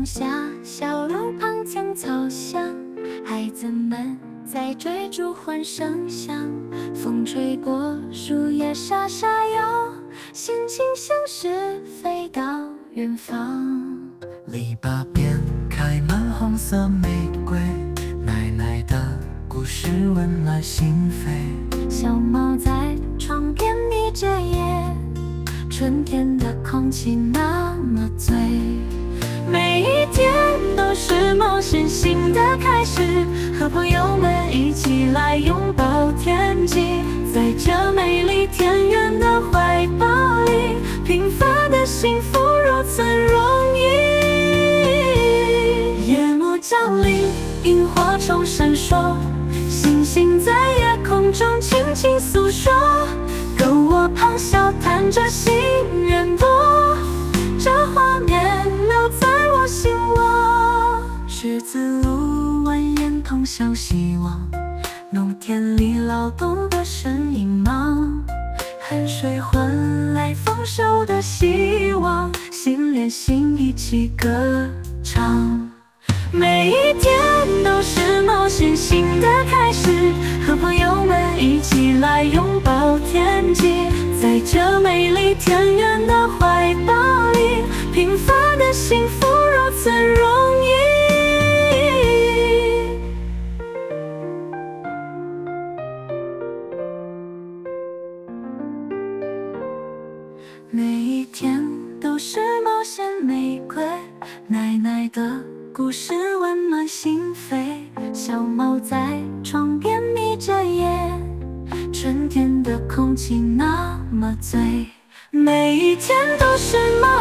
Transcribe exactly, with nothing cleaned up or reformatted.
仲夏，小路旁青草香，孩子们在追逐欢声响。风吹过树叶沙沙摇，心情像是飞到远方。 篱笆边开满红色玫瑰，奶奶的故事温暖心扉。 小猫在窗边眯着眼，春天的空气那么醉。每一天都是冒险新的开始，和朋友们一起来拥抱天际。在这美丽田园的怀抱里，平凡的幸福如此容易。夜幕降临，萤火虫闪烁，星星在夜空中轻轻诉说。篝火旁笑谈着心愿多，这画面留在我心窝。十字路蜿蜒通向希望，农田里劳动的身影忙，汗水换来丰收的希望，心连心一起歌唱。每一天都是冒险新的开始，和朋友们一起来拥抱天际。在这美丽田园的怀抱里，平凡的幸福如此容易。每一天都是冒险玫瑰，奶奶的故事温暖心扉。小猫在窗边眯着眼，春天的空气那么醉。每一天都是冒